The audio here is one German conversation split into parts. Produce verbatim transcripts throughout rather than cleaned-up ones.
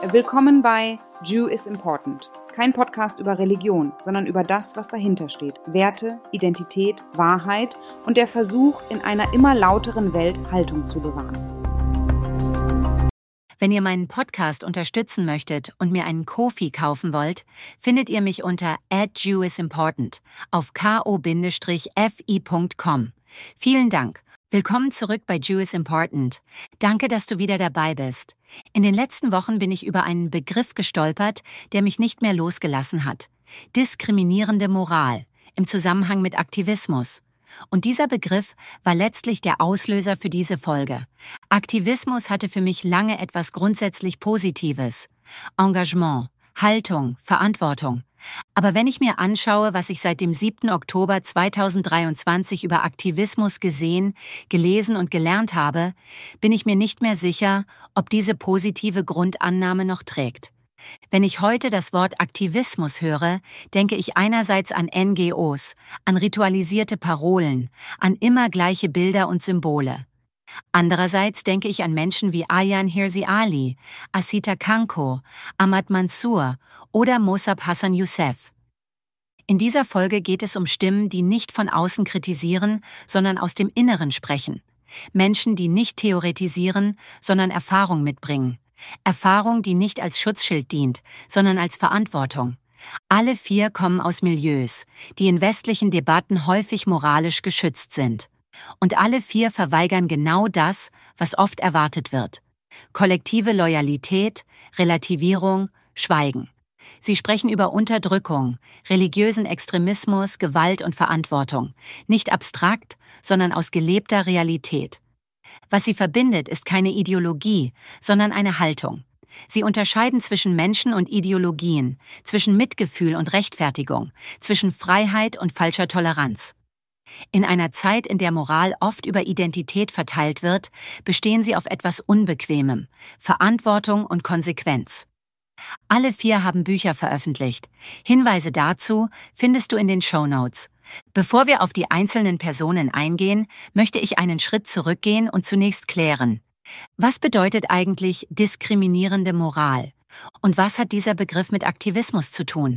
Willkommen bei Jew is Important. Kein Podcast über Religion, sondern über das, was dahinter steht. Werte, Identität, Wahrheit und der Versuch, in einer immer lauteren Welt Haltung zu bewahren. Wenn ihr meinen Podcast unterstützen möchtet und mir einen Ko-fi kaufen wollt, findet ihr mich unter at jew is important auf ko Bindestrich fi Punkt com. Vielen Dank. Willkommen zurück bei Jew is Important. Danke, dass du wieder dabei bist. In den letzten Wochen bin ich über einen Begriff gestolpert, der mich nicht mehr losgelassen hat. Diskriminierende Moral im Zusammenhang mit Aktivismus. Und dieser Begriff war letztlich der Auslöser für diese Folge. Aktivismus hatte für mich lange etwas grundsätzlich Positives. Engagement, Haltung, Verantwortung. Aber wenn ich mir anschaue, was ich seit dem siebten Oktober zweitausenddreiundzwanzig über Aktivismus gesehen, gelesen und gelernt habe, bin ich mir nicht mehr sicher, ob diese positive Grundannahme noch trägt. Wenn ich heute das Wort Aktivismus höre, denke ich einerseits an N G Os, an ritualisierte Parolen, an immer gleiche Bilder und Symbole. Andererseits denke ich an Menschen wie Ayaan Hirsi Ali, Asita Kanko, Ahmad Mansour oder Mossab Hassan Youssef. In dieser Folge geht es um Stimmen, die nicht von außen kritisieren, sondern aus dem Inneren sprechen. Menschen, die nicht theoretisieren, sondern Erfahrung mitbringen. Erfahrung, die nicht als Schutzschild dient, sondern als Verantwortung. Alle vier kommen aus Milieus, die in westlichen Debatten häufig moralisch geschützt sind. Und alle vier verweigern genau das, was oft erwartet wird. Kollektive Loyalität, Relativierung, Schweigen. Sie sprechen über Unterdrückung, religiösen Extremismus, Gewalt und Verantwortung. Nicht abstrakt, sondern aus gelebter Realität. Was sie verbindet, ist keine Ideologie, sondern eine Haltung. Sie unterscheiden zwischen Menschen und Ideologien, zwischen Mitgefühl und Rechtfertigung, zwischen Freiheit und falscher Toleranz. In einer Zeit, in der Moral oft über Identität verteilt wird, bestehen sie auf etwas Unbequemem, Verantwortung und Konsequenz. Alle vier haben Bücher veröffentlicht. Hinweise dazu findest du in den Shownotes. Bevor wir auf die einzelnen Personen eingehen, möchte ich einen Schritt zurückgehen und zunächst klären: Was bedeutet eigentlich diskriminierende Moral? Und was hat dieser Begriff mit Aktivismus zu tun?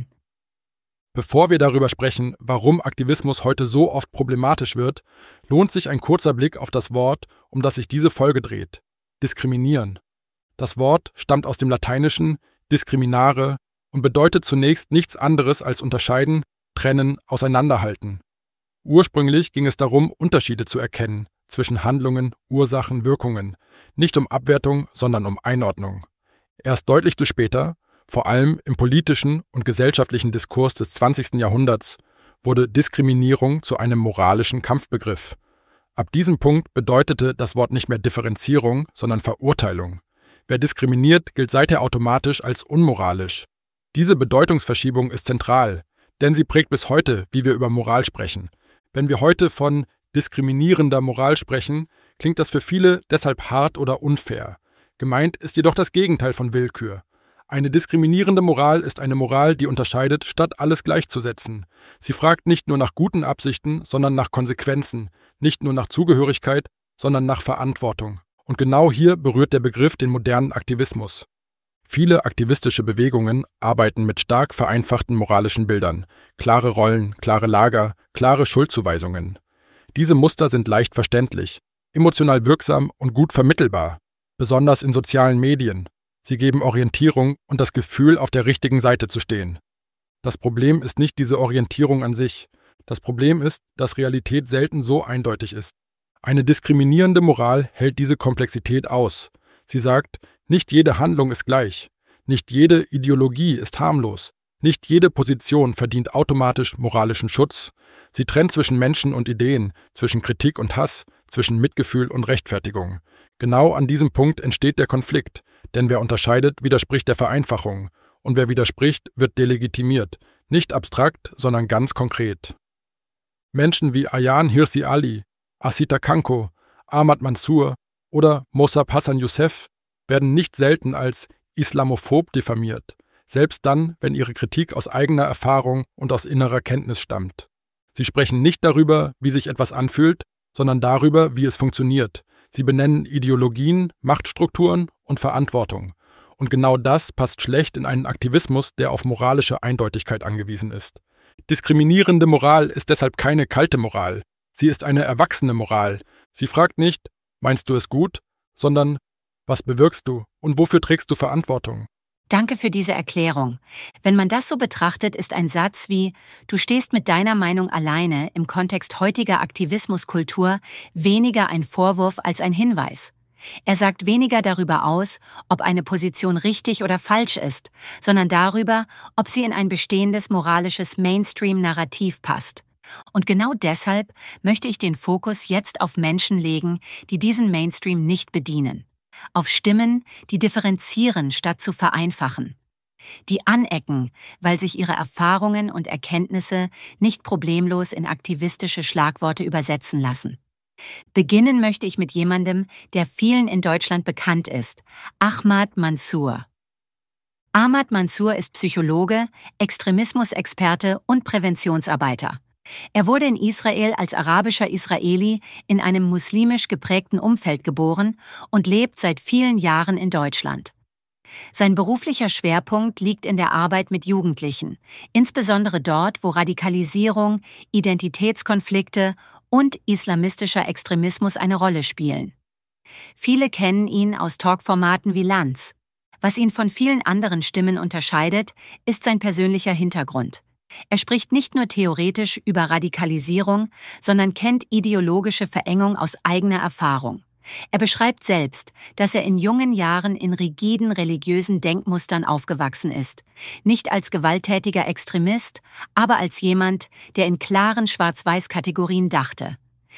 Bevor wir darüber sprechen, warum Aktivismus heute so oft problematisch wird, lohnt sich ein kurzer Blick auf das Wort, um das sich diese Folge dreht: Diskriminieren. Das Wort stammt aus dem Lateinischen discriminare und bedeutet zunächst nichts anderes als unterscheiden, trennen, auseinanderhalten. Ursprünglich ging es darum, Unterschiede zu erkennen zwischen Handlungen, Ursachen, Wirkungen, nicht um Abwertung, sondern um Einordnung. Erst deutlich zu später, vor allem im politischen und gesellschaftlichen Diskurs des zwanzigsten Jahrhunderts, wurde Diskriminierung zu einem moralischen Kampfbegriff. Ab diesem Punkt bedeutete das Wort nicht mehr Differenzierung, sondern Verurteilung. Wer diskriminiert, gilt seither automatisch als unmoralisch. Diese Bedeutungsverschiebung ist zentral, denn sie prägt bis heute, wie wir über Moral sprechen. Wenn wir heute von diskriminierender Moral sprechen, klingt das für viele deshalb hart oder unfair. Gemeint ist jedoch das Gegenteil von Willkür. Eine diskriminierende Moral ist eine Moral, die unterscheidet, statt alles gleichzusetzen. Sie fragt nicht nur nach guten Absichten, sondern nach Konsequenzen, nicht nur nach Zugehörigkeit, sondern nach Verantwortung. Und genau hier berührt der Begriff den modernen Aktivismus. Viele aktivistische Bewegungen arbeiten mit stark vereinfachten moralischen Bildern, klare Rollen, klare Lager, klare Schuldzuweisungen. Diese Muster sind leicht verständlich, emotional wirksam und gut vermittelbar, besonders in sozialen Medien. Sie geben Orientierung und das Gefühl, auf der richtigen Seite zu stehen. Das Problem ist nicht diese Orientierung an sich. Das Problem ist, dass Realität selten so eindeutig ist. Eine diskriminierende Moral hält diese Komplexität aus. Sie sagt, nicht jede Handlung ist gleich, nicht jede Ideologie ist harmlos, nicht jede Position verdient automatisch moralischen Schutz. Sie trennt zwischen Menschen und Ideen, zwischen Kritik und Hass, zwischen Mitgefühl und Rechtfertigung. Genau an diesem Punkt entsteht der Konflikt, denn wer unterscheidet, widerspricht der Vereinfachung, und wer widerspricht, wird delegitimiert, nicht abstrakt, sondern ganz konkret. Menschen wie Ayaan Hirsi Ali, Asita Kanko, Ahmad Mansour oder Mossab Hassan Youssef werden nicht selten als islamophob diffamiert, selbst dann, wenn ihre Kritik aus eigener Erfahrung und aus innerer Kenntnis stammt. Sie sprechen nicht darüber, wie sich etwas anfühlt, sondern darüber, wie es funktioniert. Sie benennen Ideologien, Machtstrukturen und Verantwortung. Und genau das passt schlecht in einen Aktivismus, der auf moralische Eindeutigkeit angewiesen ist. Diskriminierende Moral ist deshalb keine kalte Moral. Sie ist eine erwachsene Moral. Sie fragt nicht, meinst du es gut, sondern was bewirkst du und wofür trägst du Verantwortung? Danke für diese Erklärung. Wenn man das so betrachtet, ist ein Satz wie „Du stehst mit deiner Meinung alleine“ im Kontext heutiger Aktivismuskultur weniger ein Vorwurf als ein Hinweis. Er sagt weniger darüber aus, ob eine Position richtig oder falsch ist, sondern darüber, ob sie in ein bestehendes moralisches Mainstream-Narrativ passt. Und genau deshalb möchte ich den Fokus jetzt auf Menschen legen, die diesen Mainstream nicht bedienen. Auf Stimmen, die differenzieren, statt zu vereinfachen. Die anecken, weil sich ihre Erfahrungen und Erkenntnisse nicht problemlos in aktivistische Schlagworte übersetzen lassen. Beginnen möchte ich mit jemandem, der vielen in Deutschland bekannt ist, Ahmad Mansour. Ahmad Mansour ist Psychologe, Extremismusexperte und Präventionsarbeiter. Er wurde in Israel als arabischer Israeli in einem muslimisch geprägten Umfeld geboren und lebt seit vielen Jahren in Deutschland. Sein beruflicher Schwerpunkt liegt in der Arbeit mit Jugendlichen, insbesondere dort, wo Radikalisierung, Identitätskonflikte und islamistischer Extremismus eine Rolle spielen. Viele kennen ihn aus Talkformaten wie Lanz. Was ihn von vielen anderen Stimmen unterscheidet, ist sein persönlicher Hintergrund. Er spricht nicht nur theoretisch über Radikalisierung, sondern kennt ideologische Verengung aus eigener Erfahrung. Er beschreibt selbst, dass er in jungen Jahren in rigiden religiösen Denkmustern aufgewachsen ist, nicht als gewalttätiger Extremist, aber als jemand, der in klaren Schwarz-Weiß-Kategorien dachte.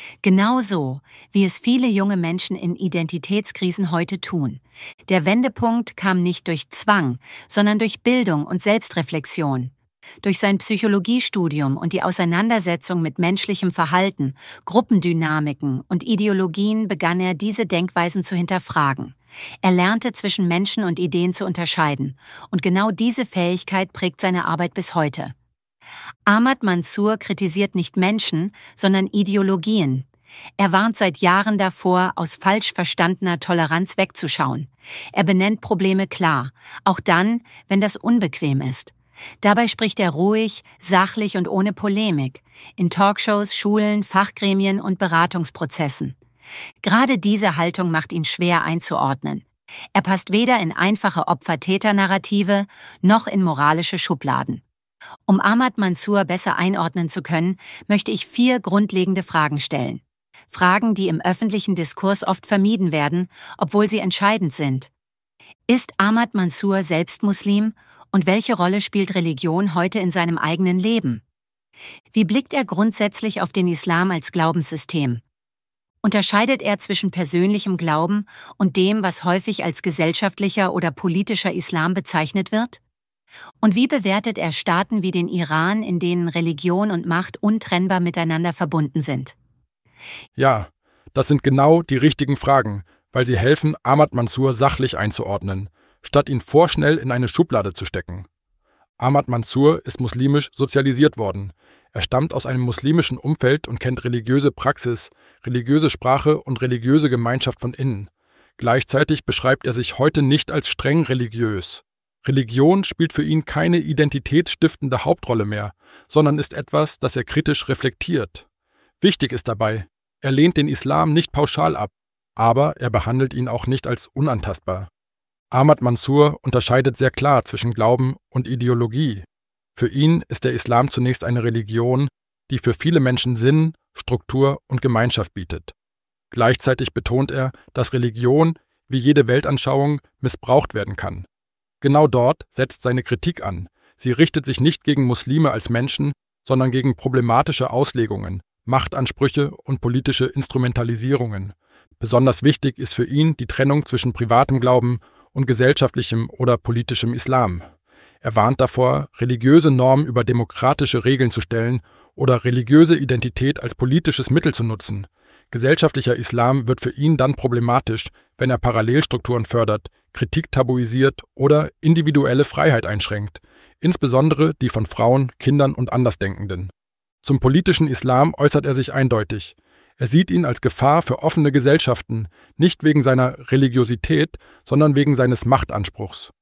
Genauso, wie es viele junge Menschen in Identitätskrisen heute tun. Der Wendepunkt kam nicht durch Zwang, sondern durch Bildung und Selbstreflexion. Durch sein Psychologiestudium und die Auseinandersetzung mit menschlichem Verhalten, Gruppendynamiken und Ideologien begann er, diese Denkweisen zu hinterfragen. Er lernte zwischen Menschen und Ideen zu unterscheiden, und genau diese Fähigkeit prägt seine Arbeit bis heute. Ahmad Mansour kritisiert nicht Menschen, sondern Ideologien. Er warnt seit Jahren davor, aus falsch verstandener Toleranz wegzuschauen. Er benennt Probleme klar, auch dann, wenn das unbequem ist. Dabei spricht er ruhig, sachlich und ohne Polemik, in Talkshows, Schulen, Fachgremien und Beratungsprozessen. Gerade diese Haltung macht ihn schwer einzuordnen. Er passt weder in einfache Opfer-Täter-Narrative noch in moralische Schubladen. Um Ahmad Mansour besser einordnen zu können, möchte ich vier grundlegende Fragen stellen. Fragen, die im öffentlichen Diskurs oft vermieden werden, obwohl sie entscheidend sind. Ist Ahmad Mansour selbst Muslim? Und welche Rolle spielt Religion heute in seinem eigenen Leben? Wie blickt er grundsätzlich auf den Islam als Glaubenssystem? Unterscheidet er zwischen persönlichem Glauben und dem, was häufig als gesellschaftlicher oder politischer Islam bezeichnet wird? Und wie bewertet er Staaten wie den Iran, in denen Religion und Macht untrennbar miteinander verbunden sind? Ja, das sind genau die richtigen Fragen, weil sie helfen, Ahmad Mansour sachlich einzuordnen, statt ihn vorschnell in eine Schublade zu stecken. Ahmad Mansour ist muslimisch sozialisiert worden. Er stammt aus einem muslimischen Umfeld und kennt religiöse Praxis, religiöse Sprache und religiöse Gemeinschaft von innen. Gleichzeitig beschreibt er sich heute nicht als streng religiös. Religion spielt für ihn keine identitätsstiftende Hauptrolle mehr, sondern ist etwas, das er kritisch reflektiert. Wichtig ist dabei, er lehnt den Islam nicht pauschal ab, aber er behandelt ihn auch nicht als unantastbar. Ahmad Mansour unterscheidet sehr klar zwischen Glauben und Ideologie. Für ihn ist der Islam zunächst eine Religion, die für viele Menschen Sinn, Struktur und Gemeinschaft bietet. Gleichzeitig betont er, dass Religion, wie jede Weltanschauung, missbraucht werden kann. Genau dort setzt seine Kritik an. Sie richtet sich nicht gegen Muslime als Menschen, sondern gegen problematische Auslegungen, Machtansprüche und politische Instrumentalisierungen. Besonders wichtig ist für ihn die Trennung zwischen privatem Glauben und gesellschaftlichem oder politischem Islam. Er warnt davor, religiöse Normen über demokratische Regeln zu stellen oder religiöse Identität als politisches Mittel zu nutzen. Gesellschaftlicher Islam wird für ihn dann problematisch, wenn er Parallelstrukturen fördert, Kritik tabuisiert oder individuelle Freiheit einschränkt, insbesondere die von Frauen, Kindern und Andersdenkenden. Zum politischen Islam äußert er sich eindeutig. Er sieht ihn als Gefahr für offene Gesellschaften, nicht wegen seiner Religiosität, sondern wegen seines Machtanspruchs.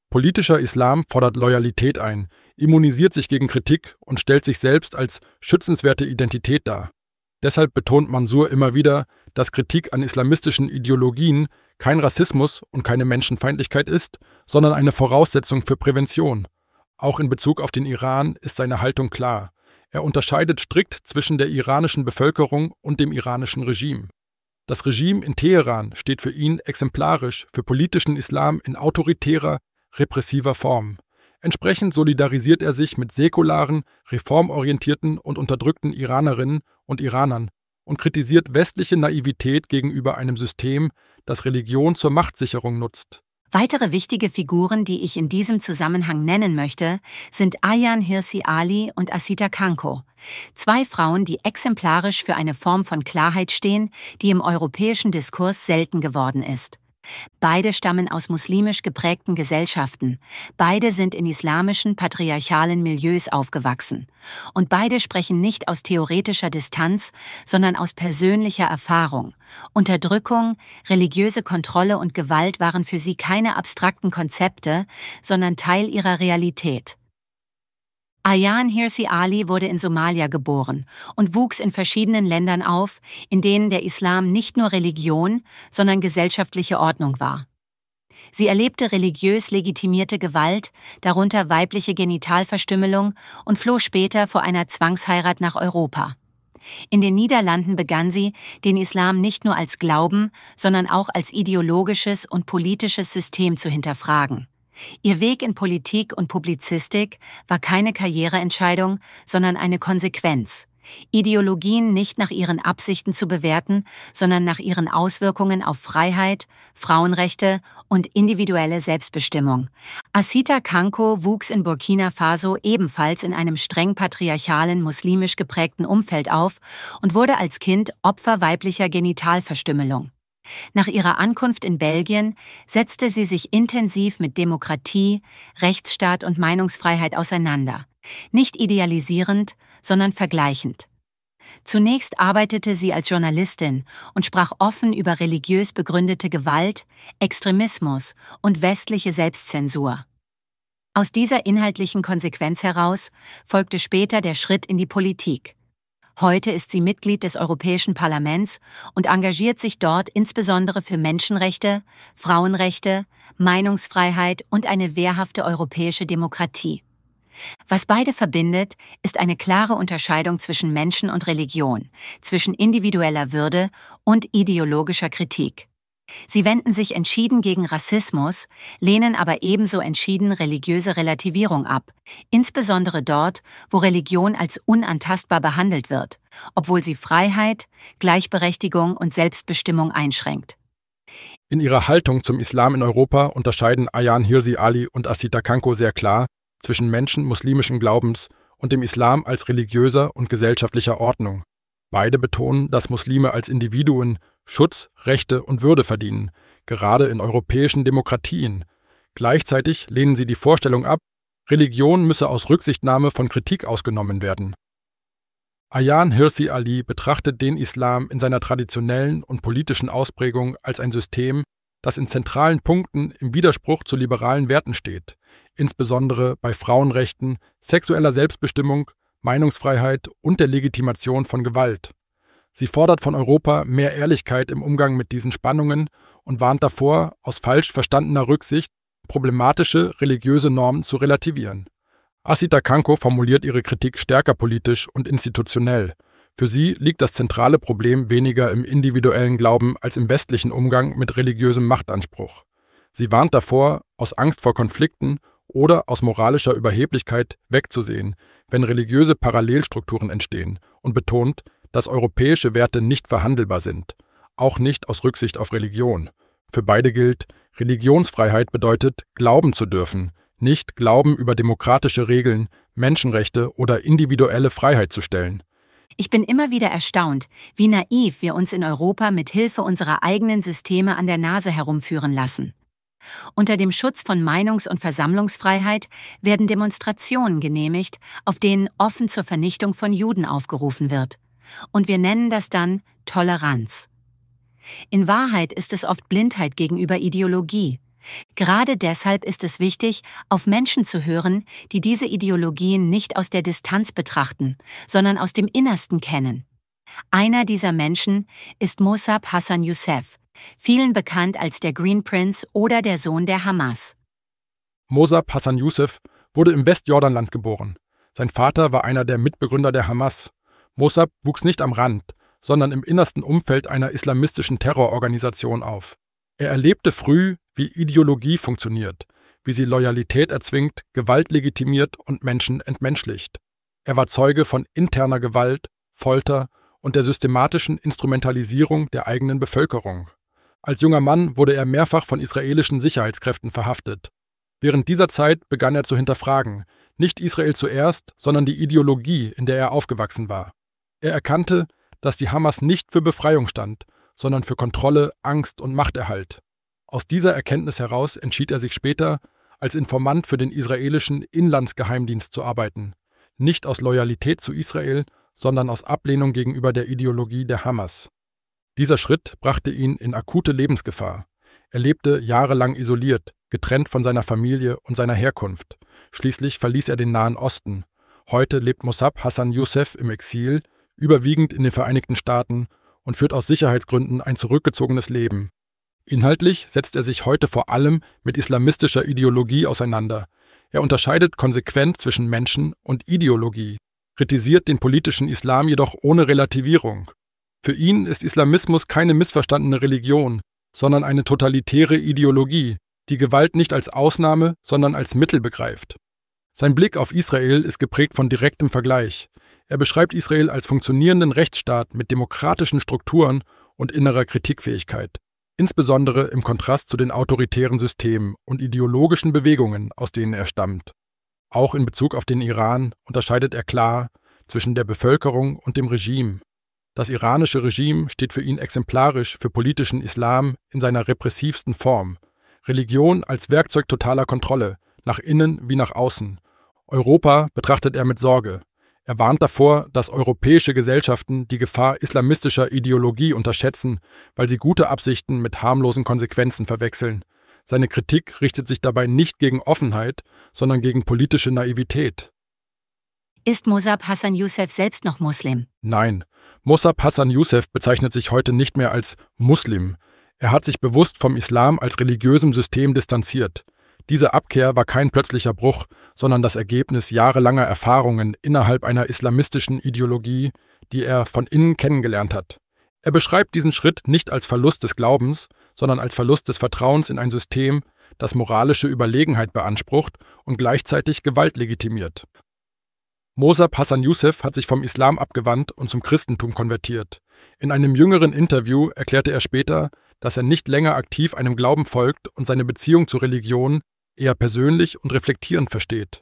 Politischer Islam fordert Loyalität ein, immunisiert sich gegen Kritik und stellt sich selbst als schützenswerte Identität dar. Deshalb betont Mansour immer wieder, dass Kritik an islamistischen Ideologien kein Rassismus und keine Menschenfeindlichkeit ist, sondern eine Voraussetzung für Prävention. Auch in Bezug auf den Iran ist seine Haltung klar. Er unterscheidet strikt zwischen der iranischen Bevölkerung und dem iranischen Regime. Das Regime in Teheran steht für ihn exemplarisch für politischen Islam in autoritärer, repressiver Form. Entsprechend solidarisiert er sich mit säkularen, reformorientierten und unterdrückten Iranerinnen und Iranern und kritisiert westliche Naivität gegenüber einem System, das Religion zur Machtsicherung nutzt. Weitere wichtige Figuren, die ich in diesem Zusammenhang nennen möchte, sind Ayaan Hirsi Ali und Asita Kanko, zwei Frauen, die exemplarisch für eine Form von Klarheit stehen, die im europäischen Diskurs selten geworden ist. Beide stammen aus muslimisch geprägten Gesellschaften, beide sind in islamischen, patriarchalen Milieus aufgewachsen. Und beide sprechen nicht aus theoretischer Distanz, sondern aus persönlicher Erfahrung. Unterdrückung, religiöse Kontrolle und Gewalt waren für sie keine abstrakten Konzepte, sondern Teil ihrer Realität. Ayaan Hirsi Ali wurde in Somalia geboren und wuchs in verschiedenen Ländern auf, in denen der Islam nicht nur Religion, sondern gesellschaftliche Ordnung war. Sie erlebte religiös legitimierte Gewalt, darunter weibliche Genitalverstümmelung, und floh später vor einer Zwangsheirat nach Europa. In den Niederlanden begann sie, den Islam nicht nur als Glauben, sondern auch als ideologisches und politisches System zu hinterfragen. Ihr Weg in Politik und Publizistik war keine Karriereentscheidung, sondern eine Konsequenz. Ideologien nicht nach ihren Absichten zu bewerten, sondern nach ihren Auswirkungen auf Freiheit, Frauenrechte und individuelle Selbstbestimmung. Asita Kanko wuchs in Burkina Faso ebenfalls in einem streng patriarchalen, muslimisch geprägten Umfeld auf und wurde als Kind Opfer weiblicher Genitalverstümmelung. Nach ihrer Ankunft in Belgien setzte sie sich intensiv mit Demokratie, Rechtsstaat und Meinungsfreiheit auseinander. Nicht idealisierend, sondern vergleichend. Zunächst arbeitete sie als Journalistin und sprach offen über religiös begründete Gewalt, Extremismus und westliche Selbstzensur. Aus dieser inhaltlichen Konsequenz heraus folgte später der Schritt in die Politik. Heute ist sie Mitglied des Europäischen Parlaments und engagiert sich dort insbesondere für Menschenrechte, Frauenrechte, Meinungsfreiheit und eine wehrhafte europäische Demokratie. Was beide verbindet, ist eine klare Unterscheidung zwischen Menschen und Religion, zwischen individueller Würde und ideologischer Kritik. Sie wenden sich entschieden gegen Rassismus, lehnen aber ebenso entschieden religiöse Relativierung ab, insbesondere dort, wo Religion als unantastbar behandelt wird, obwohl sie Freiheit, Gleichberechtigung und Selbstbestimmung einschränkt. In ihrer Haltung zum Islam in Europa unterscheiden Ayaan Hirsi Ali und Asita Kanko sehr klar zwischen Menschen muslimischen Glaubens und dem Islam als religiöser und gesellschaftlicher Ordnung. Beide betonen, dass Muslime als Individuen Schutz, Rechte und Würde verdienen, gerade in europäischen Demokratien. Gleichzeitig lehnen sie die Vorstellung ab, Religion müsse aus Rücksichtnahme von Kritik ausgenommen werden. Ayaan Hirsi Ali betrachtet den Islam in seiner traditionellen und politischen Ausprägung als ein System, das in zentralen Punkten im Widerspruch zu liberalen Werten steht, insbesondere bei Frauenrechten, sexueller Selbstbestimmung, Meinungsfreiheit und der Legitimation von Gewalt. Sie fordert von Europa mehr Ehrlichkeit im Umgang mit diesen Spannungen und warnt davor, aus falsch verstandener Rücksicht problematische religiöse Normen zu relativieren. Asita Kanko formuliert ihre Kritik stärker politisch und institutionell. Für sie liegt das zentrale Problem weniger im individuellen Glauben als im westlichen Umgang mit religiösem Machtanspruch. Sie warnt davor, aus Angst vor Konflikten oder aus moralischer Überheblichkeit wegzusehen, wenn religiöse Parallelstrukturen entstehen, und betont, dass europäische Werte nicht verhandelbar sind, auch nicht aus Rücksicht auf Religion. Für beide gilt, Religionsfreiheit bedeutet, glauben zu dürfen, nicht Glauben über demokratische Regeln, Menschenrechte oder individuelle Freiheit zu stellen. Ich bin immer wieder erstaunt, wie naiv wir uns in Europa mit Hilfe unserer eigenen Systeme an der Nase herumführen lassen. Unter dem Schutz von Meinungs- und Versammlungsfreiheit werden Demonstrationen genehmigt, auf denen offen zur Vernichtung von Juden aufgerufen wird. Und wir nennen das dann Toleranz. In Wahrheit ist es oft Blindheit gegenüber Ideologie, Gerade deshalb ist es wichtig, auf Menschen zu hören, die diese Ideologien nicht aus der Distanz betrachten, sondern aus dem Innersten kennen. Einer dieser Menschen ist Mossab Hassan Youssef, vielen bekannt als der Green Prince oder der Sohn der Hamas. Mossab Hassan Youssef wurde im Westjordanland geboren. Sein Vater war einer der Mitbegründer der Hamas. Mossab wuchs nicht am Rand, sondern im innersten Umfeld einer islamistischen Terrororganisation auf. Er erlebte früh, wie Ideologie funktioniert, wie sie Loyalität erzwingt, Gewalt legitimiert und Menschen entmenschlicht. Er war Zeuge von interner Gewalt, Folter und der systematischen Instrumentalisierung der eigenen Bevölkerung. Als junger Mann wurde er mehrfach von israelischen Sicherheitskräften verhaftet. Während dieser Zeit begann er zu hinterfragen, nicht Israel zuerst, sondern die Ideologie, in der er aufgewachsen war. Er erkannte, dass die Hamas nicht für Befreiung stand, sondern für Kontrolle, Angst und Machterhalt. Aus dieser Erkenntnis heraus entschied er sich später, als Informant für den israelischen Inlandsgeheimdienst zu arbeiten, nicht aus Loyalität zu Israel, sondern aus Ablehnung gegenüber der Ideologie der Hamas. Dieser Schritt brachte ihn in akute Lebensgefahr. Er lebte jahrelang isoliert, getrennt von seiner Familie und seiner Herkunft. Schließlich verließ er den Nahen Osten. Heute lebt Mossab Hassan Youssef im Exil, überwiegend in den Vereinigten Staaten, und führt aus Sicherheitsgründen ein zurückgezogenes Leben. Inhaltlich setzt er sich heute vor allem mit islamistischer Ideologie auseinander. Er unterscheidet konsequent zwischen Menschen und Ideologie, kritisiert den politischen Islam jedoch ohne Relativierung. Für ihn ist Islamismus keine missverstandene Religion, sondern eine totalitäre Ideologie, die Gewalt nicht als Ausnahme, sondern als Mittel begreift. Sein Blick auf Israel ist geprägt von direktem Vergleich. Er beschreibt Israel als funktionierenden Rechtsstaat mit demokratischen Strukturen und innerer Kritikfähigkeit, insbesondere im Kontrast zu den autoritären Systemen und ideologischen Bewegungen, aus denen er stammt. Auch in Bezug auf den Iran unterscheidet er klar zwischen der Bevölkerung und dem Regime. Das iranische Regime steht für ihn exemplarisch für politischen Islam in seiner repressivsten Form. Religion als Werkzeug totaler Kontrolle, nach innen wie nach außen. Europa betrachtet er mit Sorge. Er warnt davor, dass europäische Gesellschaften die Gefahr islamistischer Ideologie unterschätzen, weil sie gute Absichten mit harmlosen Konsequenzen verwechseln. Seine Kritik richtet sich dabei nicht gegen Offenheit, sondern gegen politische Naivität. Ist Mossab Hassan Youssef selbst noch Muslim? Nein, Mossab Hassan Youssef bezeichnet sich heute nicht mehr als Muslim. Er hat sich bewusst vom Islam als religiösem System distanziert. Diese Abkehr war kein plötzlicher Bruch, sondern das Ergebnis jahrelanger Erfahrungen innerhalb einer islamistischen Ideologie, die er von innen kennengelernt hat. Er beschreibt diesen Schritt nicht als Verlust des Glaubens, sondern als Verlust des Vertrauens in ein System, das moralische Überlegenheit beansprucht und gleichzeitig Gewalt legitimiert. Mossab Hassan Youssef hat sich vom Islam abgewandt und zum Christentum konvertiert. In einem jüngeren Interview erklärte er später, dass er nicht länger aktiv einem Glauben folgt und seine Beziehung zur Religion eher persönlich und reflektierend versteht.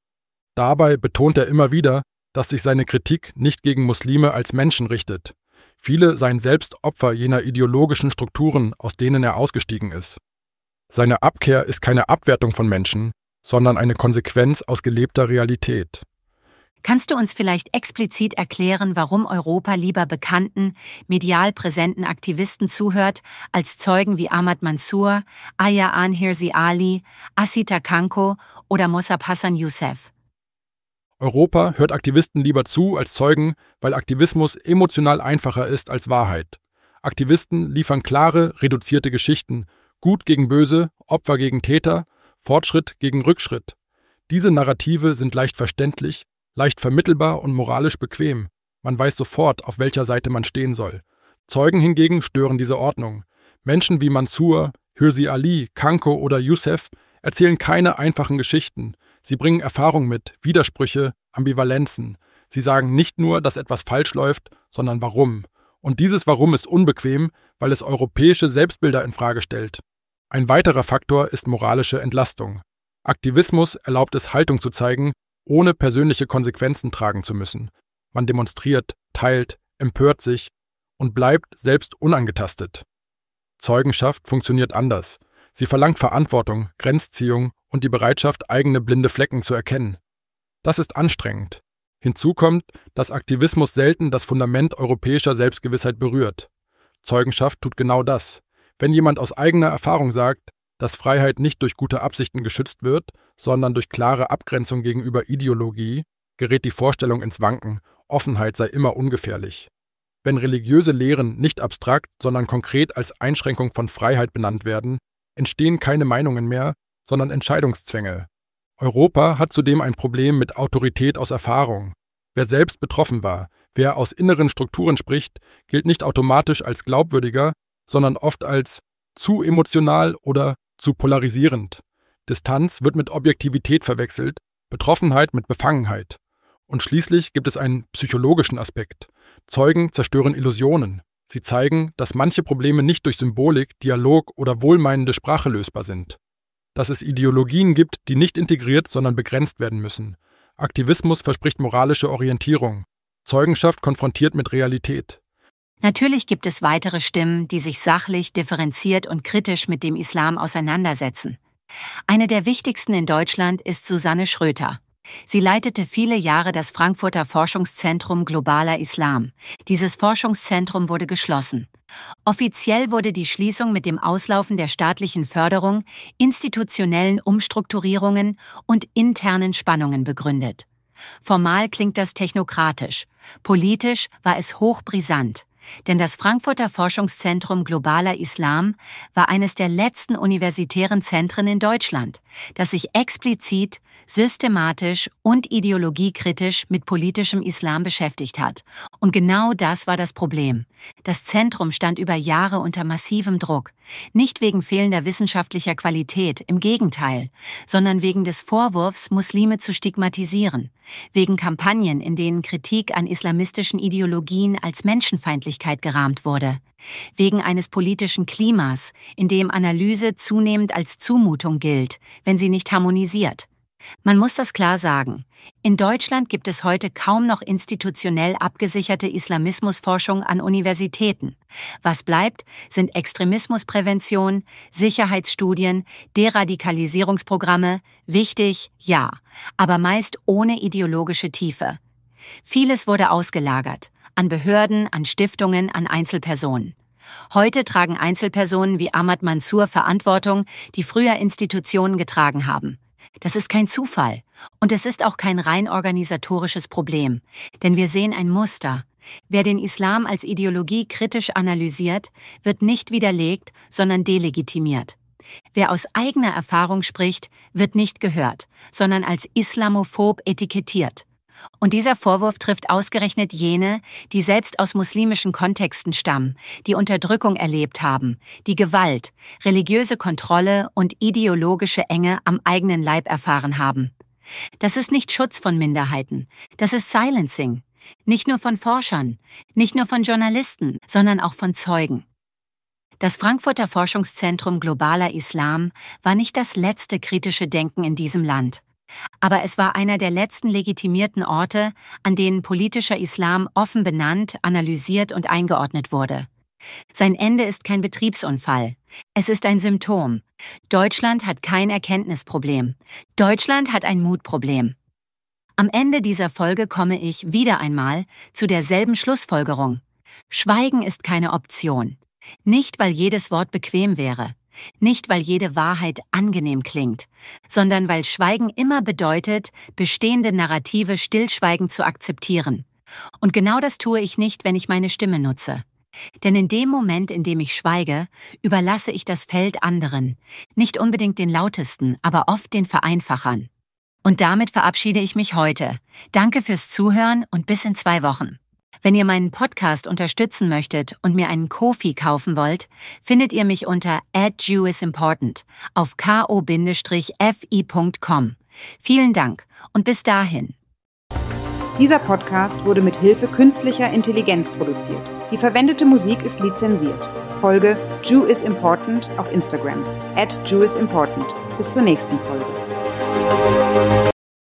Dabei betont er immer wieder, dass sich seine Kritik nicht gegen Muslime als Menschen richtet. Viele seien selbst Opfer jener ideologischen Strukturen, aus denen er ausgestiegen ist. Seine Abkehr ist keine Abwertung von Menschen, sondern eine Konsequenz aus gelebter Realität. Kannst du uns vielleicht explizit erklären, warum Europa lieber bekannten, medial präsenten Aktivisten zuhört, als Zeugen wie Ahmad Mansour, Ayaan Hirsi Ali, Asita Kanko oder Mossab Hassan Youssef? Europa hört Aktivisten lieber zu als Zeugen, weil Aktivismus emotional einfacher ist als Wahrheit. Aktivisten liefern klare, reduzierte Geschichten, Gut gegen Böse, Opfer gegen Täter, Fortschritt gegen Rückschritt. Diese Narrative sind leicht verständlich, leicht vermittelbar und moralisch bequem. Man weiß sofort, auf welcher Seite man stehen soll. Zeugen hingegen stören diese Ordnung. Menschen wie Mansour, Hirsi Ali, Kanko oder Youssef erzählen keine einfachen Geschichten. Sie bringen Erfahrung mit, Widersprüche, Ambivalenzen. Sie sagen nicht nur, dass etwas falsch läuft, sondern warum. Und dieses Warum ist unbequem, weil es europäische Selbstbilder in Frage stellt. Ein weiterer Faktor ist moralische Entlastung. Aktivismus erlaubt es, Haltung zu zeigen, ohne persönliche Konsequenzen tragen zu müssen. Man demonstriert, teilt, empört sich und bleibt selbst unangetastet. Zeugenschaft funktioniert anders. Sie verlangt Verantwortung, Grenzziehung und die Bereitschaft, eigene blinde Flecken zu erkennen. Das ist anstrengend. Hinzu kommt, dass Aktivismus selten das Fundament europäischer Selbstgewissheit berührt. Zeugenschaft tut genau das. Wenn jemand aus eigener Erfahrung sagt, dass Freiheit nicht durch gute Absichten geschützt wird, sondern durch klare Abgrenzung gegenüber Ideologie, gerät die Vorstellung ins Wanken, Offenheit sei immer ungefährlich. Wenn religiöse Lehren nicht abstrakt, sondern konkret als Einschränkung von Freiheit benannt werden, entstehen keine Meinungen mehr, sondern Entscheidungszwänge. Europa hat zudem ein Problem mit Autorität aus Erfahrung. Wer selbst betroffen war, wer aus inneren Strukturen spricht, gilt nicht automatisch als glaubwürdiger, sondern oft als zu emotional oder zu polarisierend. Distanz wird mit Objektivität verwechselt, Betroffenheit mit Befangenheit. Und schließlich gibt es einen psychologischen Aspekt. Zeugen zerstören Illusionen. Sie zeigen, dass manche Probleme nicht durch Symbolik, Dialog oder wohlmeinende Sprache lösbar sind. Dass es Ideologien gibt, die nicht integriert, sondern begrenzt werden müssen. Aktivismus verspricht moralische Orientierung. Zeugenschaft konfrontiert mit Realität. Natürlich gibt es weitere Stimmen, die sich sachlich, differenziert und kritisch mit dem Islam auseinandersetzen. Eine der wichtigsten in Deutschland ist Susanne Schröter. Sie leitete viele Jahre das Frankfurter Forschungszentrum Globaler Islam. Dieses Forschungszentrum wurde geschlossen. Offiziell wurde die Schließung mit dem Auslaufen der staatlichen Förderung, institutionellen Umstrukturierungen und internen Spannungen begründet. Formal klingt das technokratisch, politisch war es hochbrisant. Denn das Frankfurter Forschungszentrum Globaler Islam war eines der letzten universitären Zentren in Deutschland, das sich explizit, systematisch und ideologiekritisch mit politischem Islam beschäftigt hat. Und genau das war das Problem. Das Zentrum stand über Jahre unter massivem Druck, nicht wegen fehlender wissenschaftlicher Qualität, im Gegenteil, sondern wegen des Vorwurfs, Muslime zu stigmatisieren, wegen Kampagnen, in denen Kritik an islamistischen Ideologien als Menschenfeindlichkeit gerahmt wurde, wegen eines politischen Klimas, in dem Analyse zunehmend als Zumutung gilt, wenn sie nicht harmonisiert. Man muss das klar sagen. In Deutschland gibt es heute kaum noch institutionell abgesicherte Islamismusforschung an Universitäten. Was bleibt, sind Extremismusprävention, Sicherheitsstudien, Deradikalisierungsprogramme, wichtig, ja, aber meist ohne ideologische Tiefe. Vieles wurde ausgelagert, an Behörden, an Stiftungen, an Einzelpersonen. Heute tragen Einzelpersonen wie Ahmad Mansour Verantwortung, die früher Institutionen getragen haben. Das ist kein Zufall und es ist auch kein rein organisatorisches Problem, denn wir sehen ein Muster. Wer den Islam als Ideologie kritisch analysiert, wird nicht widerlegt, sondern delegitimiert. Wer aus eigener Erfahrung spricht, wird nicht gehört, sondern als islamophob etikettiert. Und dieser Vorwurf trifft ausgerechnet jene, die selbst aus muslimischen Kontexten stammen, die Unterdrückung erlebt haben, die Gewalt, religiöse Kontrolle und ideologische Enge am eigenen Leib erfahren haben. Das ist nicht Schutz von Minderheiten, das ist Silencing. Nicht nur von Forschern, nicht nur von Journalisten, sondern auch von Zeugen. Das Frankfurter Forschungszentrum Globaler Islam war nicht das letzte kritische Denken in diesem Land. Aber es war einer der letzten legitimierten Orte, an denen politischer Islam offen benannt, analysiert und eingeordnet wurde. Sein Ende ist kein Betriebsunfall. Es ist ein Symptom. Deutschland hat kein Erkenntnisproblem. Deutschland hat ein Mutproblem. Am Ende dieser Folge komme ich wieder einmal zu derselben Schlussfolgerung. Schweigen ist keine Option. Nicht, weil jedes Wort bequem wäre. Nicht, weil jede Wahrheit angenehm klingt, sondern weil Schweigen immer bedeutet, bestehende Narrative stillschweigend zu akzeptieren. Und genau das tue ich nicht, wenn ich meine Stimme nutze. Denn in dem Moment, in dem ich schweige, überlasse ich das Feld anderen. Nicht unbedingt den Lautesten, aber oft den Vereinfachern. Und damit verabschiede ich mich heute. Danke fürs Zuhören und bis in zwei Wochen. Wenn ihr meinen Podcast unterstützen möchtet und mir einen Ko-fi kaufen wollt, findet ihr mich unter at jewisimportant auf k o Bindestrich f i punkt com. Vielen Dank und bis dahin. Dieser Podcast wurde mit Hilfe künstlicher Intelligenz produziert. Die verwendete Musik ist lizenziert. Folge Jew is Important auf Instagram at jewisimportant. Bis zur nächsten Folge.